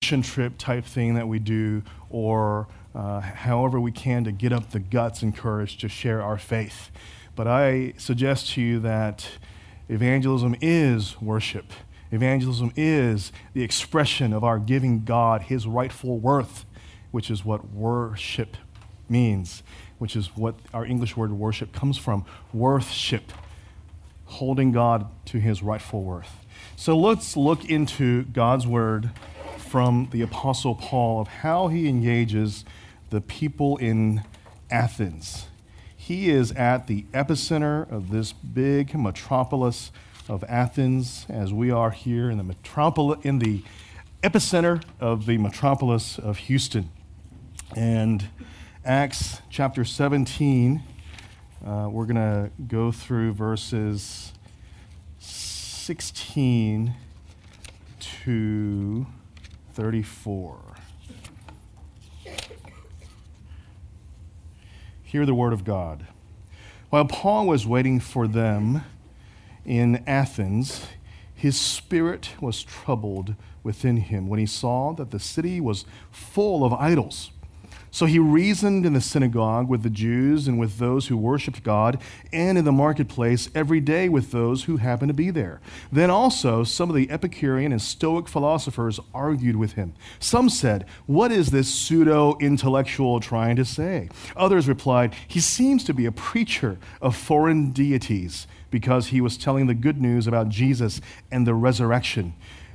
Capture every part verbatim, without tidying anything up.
mission trip type thing that we do, or uh, however we can to get up the guts and courage to share our faith. But I suggest to you that evangelism is worship. Evangelism is the expression of our giving God his rightful worth, which is what worship means, which is what our English word worship comes from. Worthship, holding God to his rightful worth. So let's look into God's word from the Apostle Paul of how he engages the people in Athens. He is at the epicenter of this big metropolis of Athens, as we are here in the metropol- in the epicenter of the metropolis of Houston. And Acts chapter seventeen, uh, we're going to go through verses sixteen to thirty-four. Hear the word of God. While Paul was waiting for them in Athens, his spirit was troubled within him when he saw that the city was full of idols. So he reasoned in the synagogue with the Jews and with those who worshiped God, and in the marketplace every day with those who happened to be there. Then also some of the Epicurean and Stoic philosophers argued with him. Some said, "What is this pseudo-intellectual trying to say?" Others replied, "He seems to be a preacher of foreign deities," because he was telling the good news about Jesus and the resurrection.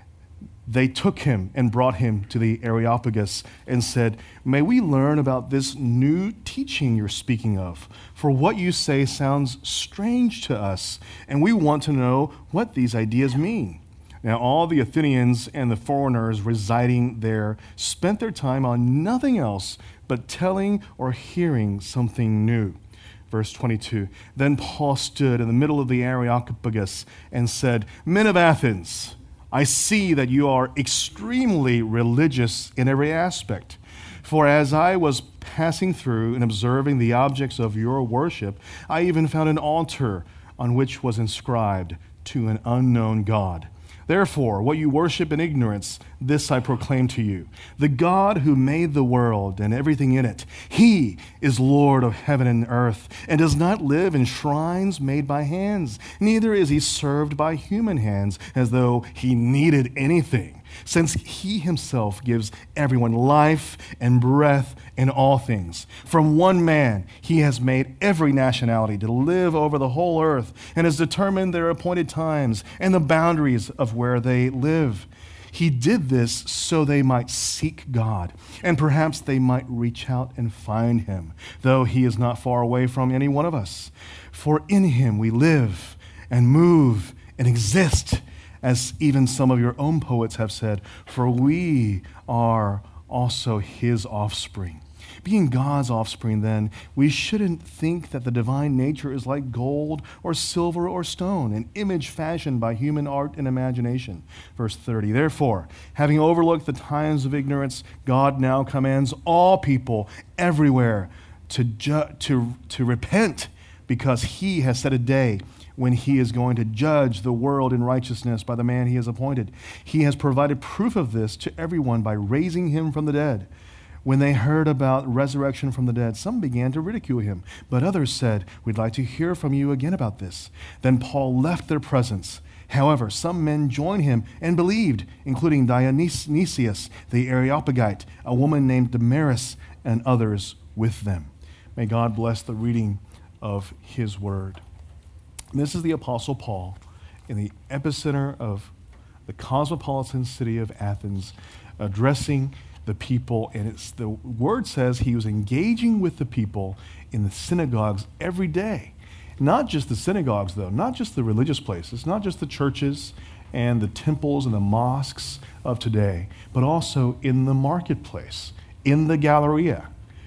They took him and brought him to the Areopagus and said, "May we learn about this new teaching you're speaking of? For what you say sounds strange to us, and we want to know what these ideas mean." Now all the Athenians and the foreigners residing there spent their time on nothing else but telling or hearing something new. Verse twenty-two, then Paul stood in the middle of the Areopagus and said, "Men of Athens, I see that you are extremely religious in every aspect. For as I was passing through and observing the objects of your worship, I even found an altar on which was inscribed, 'To an unknown God.' Therefore, what you worship in ignorance, this I proclaim to you. The God who made the world and everything in it, he is Lord of heaven and earth, and does not live in shrines made by hands. Neither is he served by human hands, as though he needed anything, since he himself gives everyone life and breath in all things. From one man he has made every nationality to live over the whole earth, and has determined their appointed times and the boundaries of where they live. He did this so they might seek God, and perhaps they might reach out and find him, though he is not far away from any one of us. For in him we live and move and exist, as even some of your own poets have said, for we are also his offspring. Being God's offspring, then, we shouldn't think that the divine nature is like gold or silver or stone, an image fashioned by human art and imagination. Verse thirty, therefore, having overlooked the times of ignorance, God now commands all people everywhere to, ju- to, to repent, because he has set a day when he is going to judge the world in righteousness by the man he has appointed. He has provided proof of this to everyone by raising him from the dead. When they heard about resurrection from the dead, some began to ridicule him, but others said, "We'd like to hear from you again about this." Then Paul left their presence. However, some men joined him and believed, including Dionysius the Areopagite, a woman named Damaris, and others with them. May God bless the reading of his word. This is the Apostle Paul in the epicenter of the cosmopolitan city of Athens, addressing the people, and it's the word says he was engaging with the people in the synagogues every day. Not just the synagogues, though, not just the religious places, not just the churches and the temples and the mosques of today, but also in the marketplace, in the Galleria,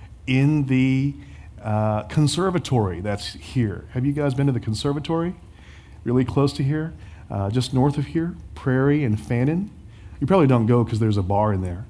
in the uh, conservatory that's here. Have you guys been to the conservatory? Really close to here, uh, just north of here, Prairie and Fannin. You probably don't go because there's a bar in there.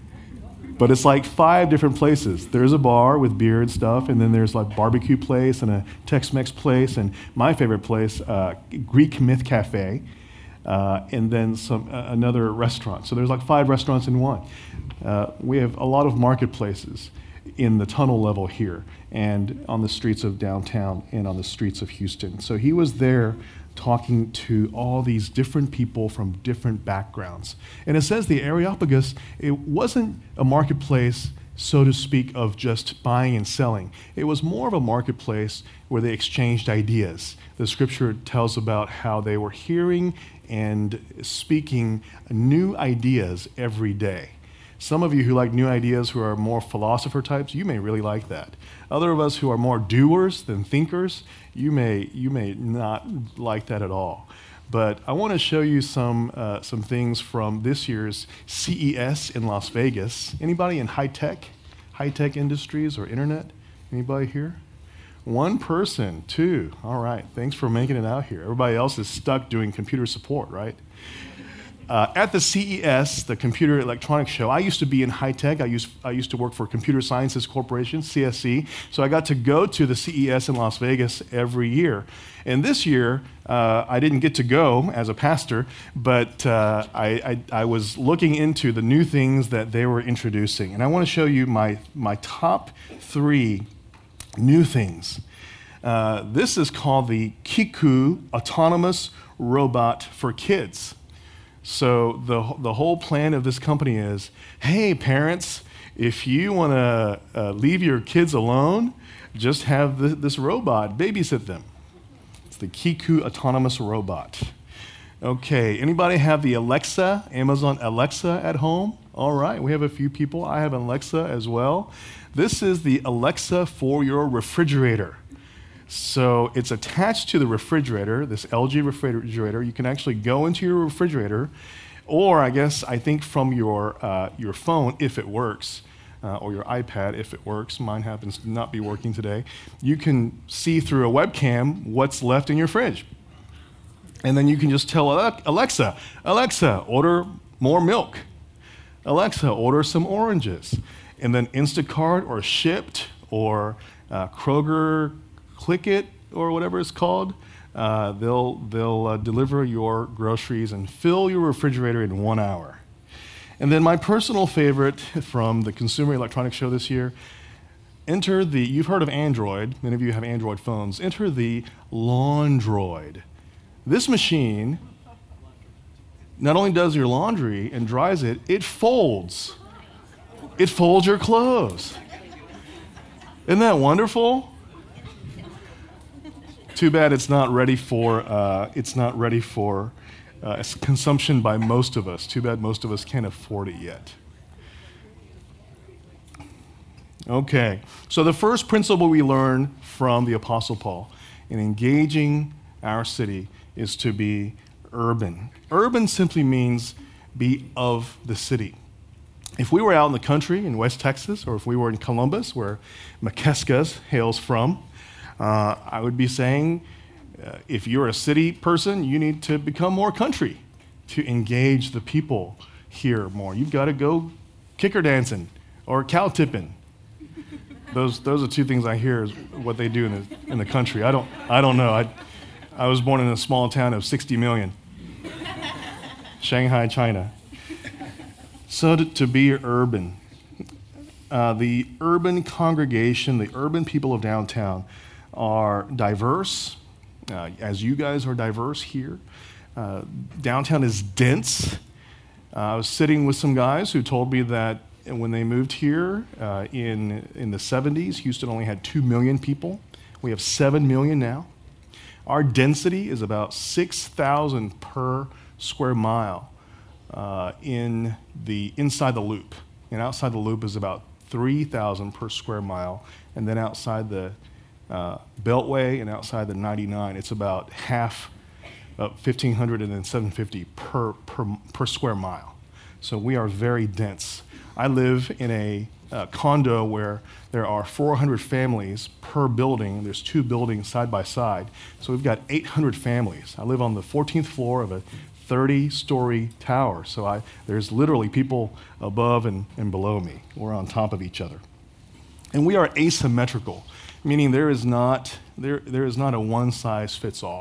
But it's like five different places. There's a bar with beer and stuff, and then there's like barbecue place and a Tex-Mex place, and my favorite place, uh, Greek Myth Cafe. uh, and then some uh, another restaurant. So there's like five restaurants in one. Uh, we have a lot of marketplaces in the tunnel level here and on the streets of downtown and on the streets of Houston. So he was there talking to all these different people from different backgrounds. And it says the Areopagus, it wasn't a marketplace, so to speak, of just buying and selling. It was more of a marketplace where they exchanged ideas. The scripture tells about how they were hearing and speaking new ideas every day. Some of you who like new ideas, who are more philosopher types, you may really like that. Other of us who are more doers than thinkers, you may you may not like that at all. But I want to show you some uh, some things from this year's C E S in Las Vegas. Anybody in high tech, high tech industries or internet? Anybody here? One person, two. All right. Thanks for making it out here. Everybody else is stuck doing computer support, right? Uh, at the C E S, the Computer Electronics Show, I used to be in high tech. I used, I used to work for Computer Sciences Corporation, C S C. So I got to go to the C E S in Las Vegas every year. And this year, uh, I didn't get to go as a pastor, but uh, I, I, I was looking into the new things that they were introducing. And I want to show you my, my top three new things. Uh, this is called the Kiku Autonomous Robot for Kids. So the the whole plan of this company is, hey, parents, if you want to uh, leave your kids alone, just have the, this robot babysit them. It's the Kiku Autonomous Robot. Okay, anybody have the Alexa, Amazon Alexa at home? All right, we have a few people. I have an Alexa as well. This is the Alexa for your refrigerator. So it's attached to the refrigerator, this L G refrigerator. You can actually go into your refrigerator, or I guess I think from your uh, your phone, if it works, uh, or your iPad, if it works. Mine happens to not be working today. You can see through a webcam what's left in your fridge. And then you can just tell Alexa, Alexa, order more milk. Alexa, order some oranges. And then Instacart or Shipt or uh, Kroger, Click It, or whatever it's called, uh, they'll, they'll uh, deliver your groceries and fill your refrigerator in one hour. And then my personal favorite from the Consumer Electronics Show this year, enter the, you've heard of Android, many of you have Android phones, enter the Laundroid. This machine not only does your laundry and dries it, it folds. It folds your clothes. Isn't that wonderful? Too bad it's not ready for uh, it's not ready for uh, consumption by most of us. Too bad most of us can't afford it yet. Okay, so the first principle we learn from the Apostle Paul in engaging our city is to be urban. Urban simply means be of the city. If we were out in the country in West Texas, or if we were in Columbus, where McKeskas hails from, Uh, I would be saying, uh, if you're a city person, you need to become more country to engage the people here more. You've got to go kicker dancing or cow tipping. Those those are two things I hear is what they do in the in the country. I don't I don't know. I I was born in a small town of sixty million, Shanghai, China. So to, to be urban, uh, the urban congregation, the urban people of downtown, are diverse, uh, as you guys are diverse here. Uh, downtown is dense. Uh, I was sitting with some guys who told me that when they moved here uh, in, in the seventies, Houston only had two million people. We have seven million now. Our density is about six thousand per square mile uh, in the, inside the loop. And outside the loop is about three thousand per square mile. And then outside the Uh, Beltway and outside the ninety-nine, it's about half, uh, fifteen hundred and then seven fifty per, per per square mile. So we are very dense. I live in a uh, condo where there are four hundred families per building. There's two buildings side by side. So we've got eight hundred families. I live on the fourteenth floor of a thirty-story tower. So I, there's literally people above and, and below me. We're on top of each other. And we are asymmetrical, meaning there is not there there is not a one size fits all.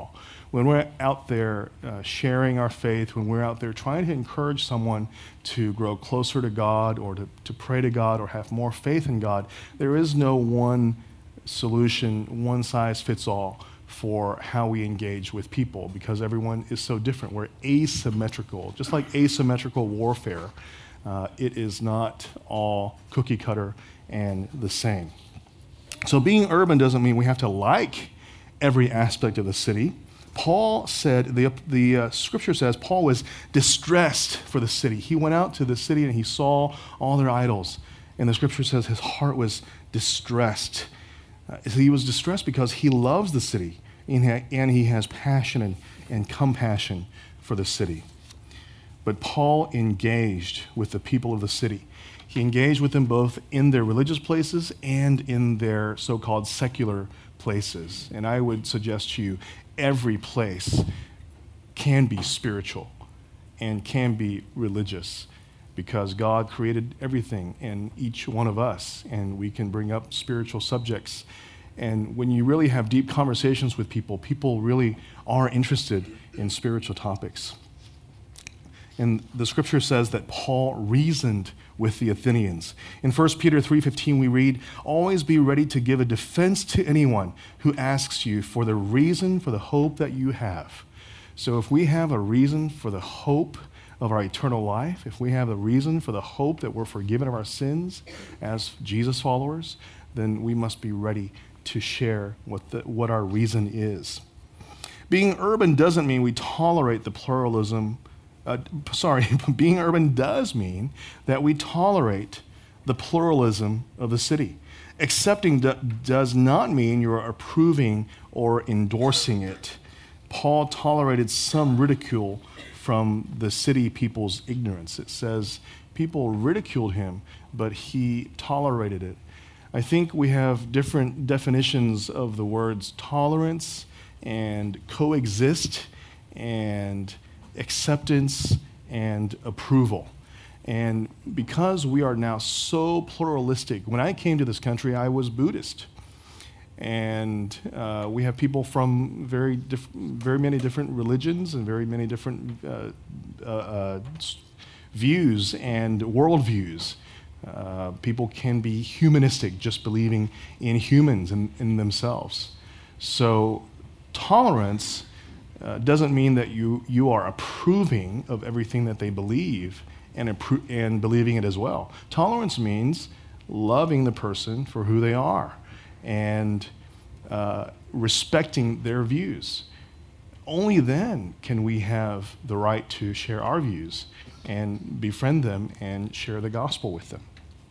when we're out there uh, sharing our faith, when we're out there trying to encourage someone to grow closer to God or to, to pray to God or have more faith in God, there is no one solution, one size fits all for how we engage with people, because everyone is so different. We're asymmetrical. Just like asymmetrical warfare, uh, it is not all cookie cutter and the same. So being urban doesn't mean we have to like every aspect of the city. Paul said, the, the uh, scripture says, Paul was distressed for the city. He went out to the city and he saw all their idols. And the scripture says his heart was distressed. Uh, he was distressed because he loves the city and he has passion and, and compassion for the city. But Paul engaged with the people of the city. He engaged with them both in their religious places and in their so-called secular places. And I would suggest to you, every place can be spiritual and can be religious, because God created everything in each one of us, and we can bring up spiritual subjects. And when you really have deep conversations with people, people really are interested in spiritual topics. And the scripture says that Paul reasoned with the Athenians. In First Peter three fifteen, we read, "Always be ready to give a defense to anyone who asks you for the reason for the hope that you have." So if we have a reason for the hope of our eternal life, if we have a reason for the hope that we're forgiven of our sins as Jesus followers, then we must be ready to share what the, what our reason is. Being urban doesn't mean we tolerate the pluralism. Uh, sorry, being urban does mean that we tolerate the pluralism of the city. Accepting do, does not mean you're approving or endorsing it. Paul tolerated some ridicule from the city people's ignorance. It says people ridiculed him, but he tolerated it. I think we have different definitions of the words tolerance and coexist and acceptance and approval. And because we are now so pluralistic, when I came to this country, I was Buddhist. And uh, we have people from very, diff- very many different religions and very many different uh, uh, uh, views and worldviews. Uh, people can be humanistic, just believing in humans and in themselves. So tolerance uh, doesn't mean that you, you are approving of everything that they believe and, appro- and believing it as well. Tolerance means loving the person for who they are and uh, respecting their views. Only then can we have the right to share our views and befriend them and share the gospel with them.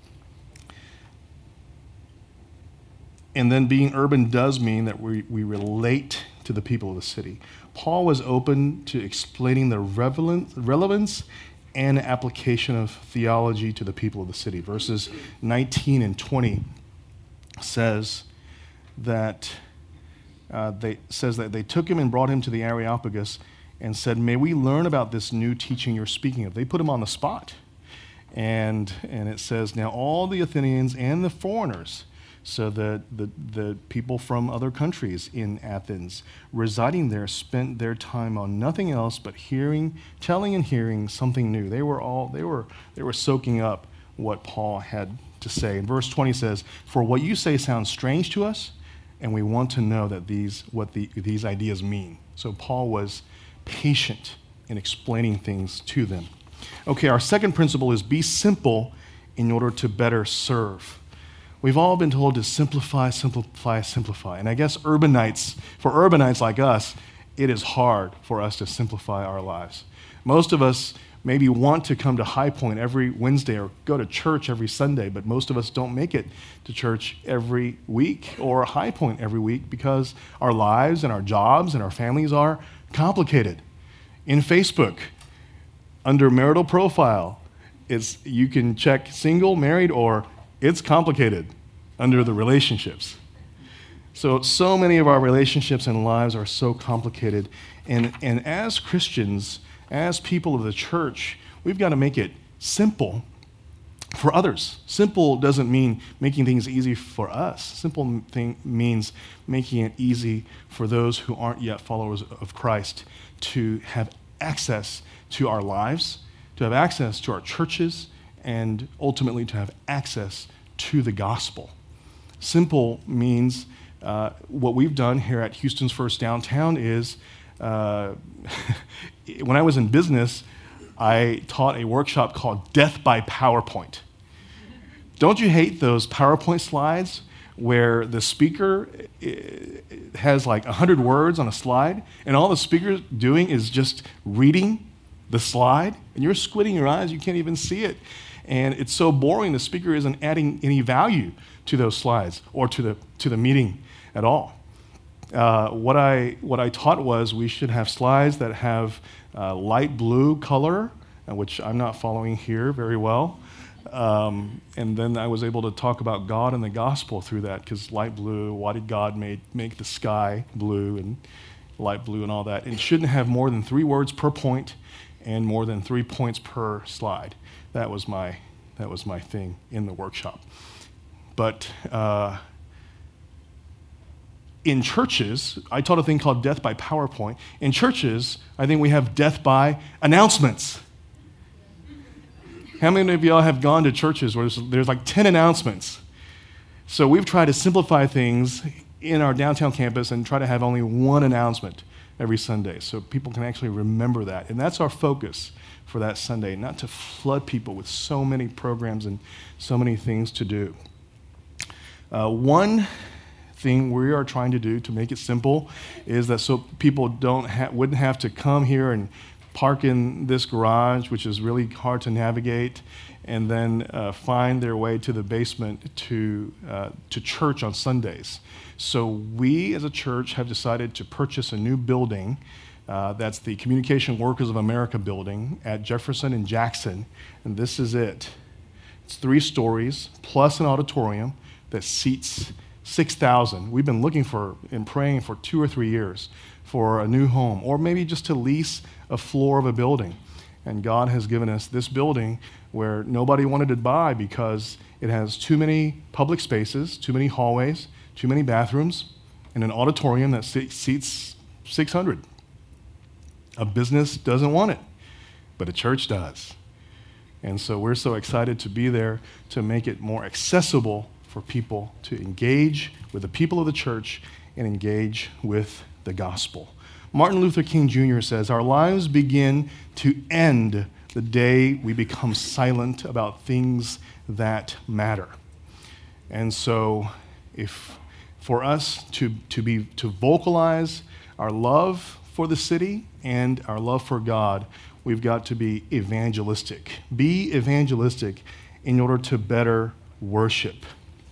And then being urban does mean that we, we relate to the people of the city. Paul was open to explaining the relevance and application of theology to the people of the city. Verses nineteen and twenty says that uh, they says that they took him and brought him to the Areopagus and said, "May we learn about this new teaching you're speaking of." They put him on the spot. And, and it says, "Now all the Athenians and the foreigners," so the, the, the people from other countries in Athens residing there, spent their time on nothing else but hearing, telling and hearing something new. They were all they were they were soaking up what Paul had to say. And verse twenty says, "For what you say sounds strange to us, and we want to know that these what the, these ideas mean." So Paul was patient in explaining things to them. Okay, our second principle is be simple in order to better serve. We've all been told to simplify, simplify, simplify. And I guess urbanites, for urbanites like us, it is hard for us to simplify our lives. Most of us maybe want to come to High Point every Wednesday or go to church every Sunday, but most of us don't make it to church every week or High Point every week because our lives and our jobs and our families are complicated. In Facebook, under marital profile, it's you can check single, married, or it's complicated under the relationships. So, so many of our relationships and lives are so complicated. And, and as Christians, as people of the church, we've got to make it simple for others. Simple doesn't mean making things easy for us. Simple thing means making it easy for those who aren't yet followers of Christ to have access to our lives, to have access to our churches, and ultimately to have access to the gospel. Simple means uh, what we've done here at Houston's First Downtown is uh, when I was in business, I taught a workshop called Death by PowerPoint. Don't you hate those PowerPoint slides where the speaker has like one hundred words on a slide, and all the speaker's doing is just reading the slide, and you're squinting your eyes, you can't even see it. And it's so boring, the speaker isn't adding any value to those slides or to the to the meeting at all. Uh, what I what I taught was we should have slides that have uh, light blue color, uh, which I'm not following here very well. Um, and then I was able to talk about God and the gospel through that, because light blue, why did God make, make the sky blue and light blue and all that? And it shouldn't have more than three words per point and more than three points per slide. That was my that was my thing in the workshop. But uh, in churches, I taught a thing called Death by PowerPoint. In churches, I think we have death by announcements. How many of y'all have gone to churches where there's, there's like ten announcements? So we've tried to simplify things in our downtown campus and try to have only one announcement every Sunday so people can actually remember that. And that's our focus for that Sunday, not to flood people with so many programs and so many things to do. Uh, one thing we are trying to do to make it simple is that so people don't ha- wouldn't have to come here and park in this garage, which is really hard to navigate, and then uh, find their way to the basement to uh, to church on Sundays. So we as a church have decided to purchase a new building. Uh, that's the Communication Workers of America building at Jefferson and Jackson, and this is it. It's three stories plus an auditorium that seats six thousand. We've been looking for and praying for two or three years for a new home, or maybe just to lease a floor of a building. And God has given us this building where nobody wanted to buy because it has too many public spaces, too many hallways, too many bathrooms, and an auditorium that seats six hundred. A business doesn't want it, but a church does. And so we're so excited to be there to make it more accessible for people to engage with the people of the church and engage with the gospel. Martin Luther King Junior says, "Our lives begin to end the day we become silent about things that matter." And so if for us to, to be to vocalize our love for the city and our love for God, we've got to be evangelistic. Be evangelistic in order to better worship.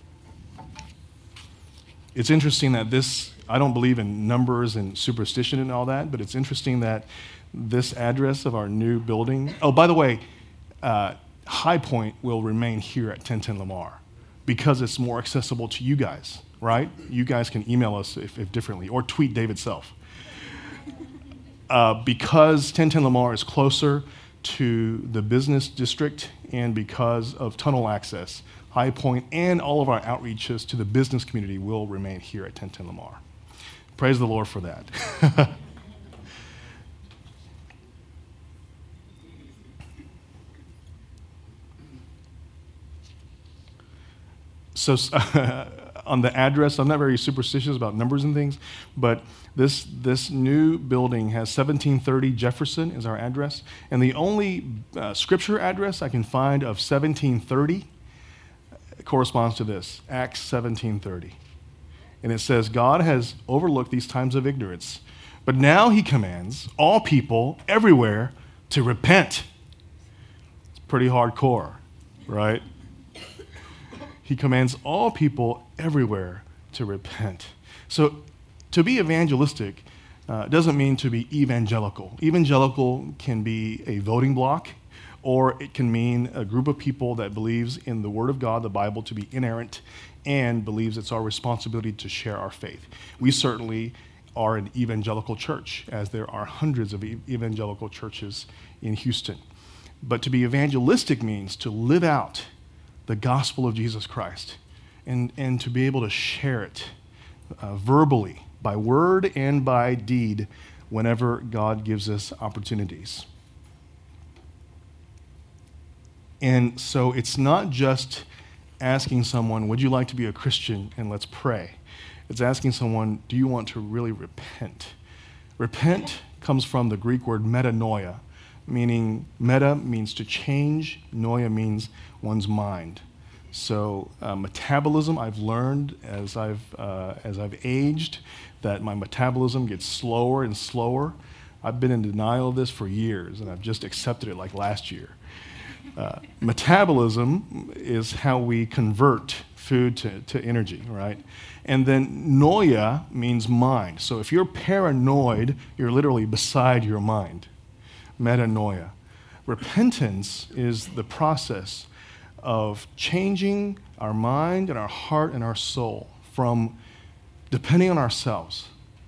It's interesting that this, I don't believe in numbers and superstition and all that, but it's interesting that this address of our new building, oh, by the way, uh, High Point will remain here at ten ten Lamar because it's more accessible to you guys, right? You guys can email us if, if differently, or tweet David Self. Uh, because ten ten Lamar is closer to the business district and because of tunnel access, High Point and all of our outreaches to the business community will remain here at ten ten Lamar. Praise the Lord for that. So uh, on the address, I'm not very superstitious about numbers and things, but this this new building has seventeen thirty Jefferson is our address, and the only uh, scripture address I can find of seventeen thirty corresponds to this, Acts seventeen thirty. And it says, "God has overlooked these times of ignorance, but now he commands all people everywhere to repent." It's pretty hardcore, right? He commands all people everywhere to repent. So to be evangelistic uh, doesn't mean to be evangelical. Evangelical can be a voting block, or it can mean a group of people that believes in the Word of God, the Bible, to be inerrant, and believes it's our responsibility to share our faith. We certainly are an evangelical church, as there are hundreds of evangelical churches in Houston. But to be evangelistic means to live out the gospel of Jesus Christ and, and to be able to share it uh, verbally, by word and by deed, whenever God gives us opportunities. And so it's not just asking someone, would you like to be a Christian, and let's pray. It's asking someone, do you want to really repent? Repent comes from the Greek word metanoia, meaning meta means to change, noia means one's mind. So uh, metabolism, I've learned as I've, uh, as I've aged that my metabolism gets slower and slower. I've been in denial of this for years, and I've just accepted it like last year. Uh, metabolism is how we convert food to, to energy, right? And then noia means mind. So if you're paranoid, you're literally beside your mind. Metanoia. Repentance is the process of changing our mind and our heart and our soul from depending on ourselves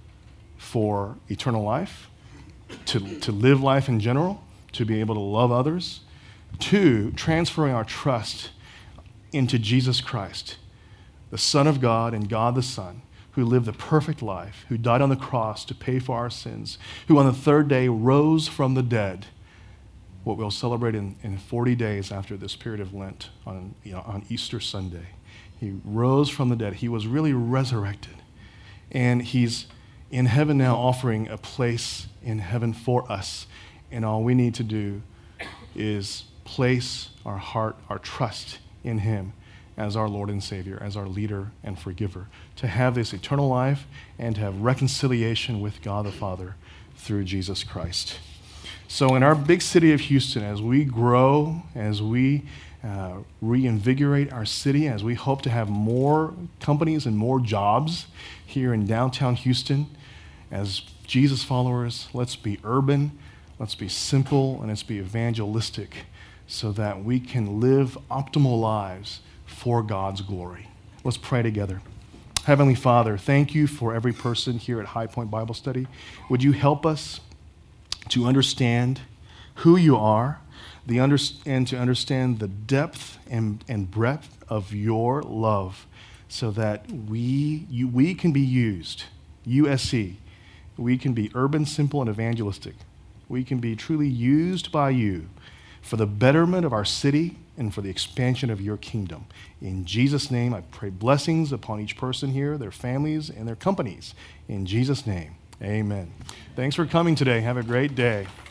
for eternal life, to, to live life in general, to be able to love others, to transferring our trust into Jesus Christ, the Son of God and God the Son, who lived the perfect life, who died on the cross to pay for our sins, who on the third day rose from the dead, what we'll celebrate in, in forty days after this period of Lent on, you know, on Easter Sunday. He rose from the dead. He was really resurrected. And he's in heaven now offering a place in heaven for us. And all we need to do is place our heart, our trust in him as our Lord and Savior, as our leader and forgiver, to have this eternal life and to have reconciliation with God the Father through Jesus Christ. So in our big city of Houston, as we grow, as we uh, reinvigorate our city, as we hope to have more companies and more jobs here in downtown Houston, as Jesus followers, let's be urban, let's be simple, and let's be evangelistic so that we can live optimal lives for God's glory. Let's pray together. Heavenly Father, thank you for every person here at High Point Bible Study. Would you help us to understand who you are, the under, and to understand the depth and, and breadth of your love so that we, you, we can be used, U S C, we can be urban, simple, and evangelistic. We can be truly used by you for the betterment of our city and for the expansion of your kingdom. In Jesus' name, I pray blessings upon each person here, their families, and their companies. In Jesus' name, amen. Thanks for coming today. Have a great day.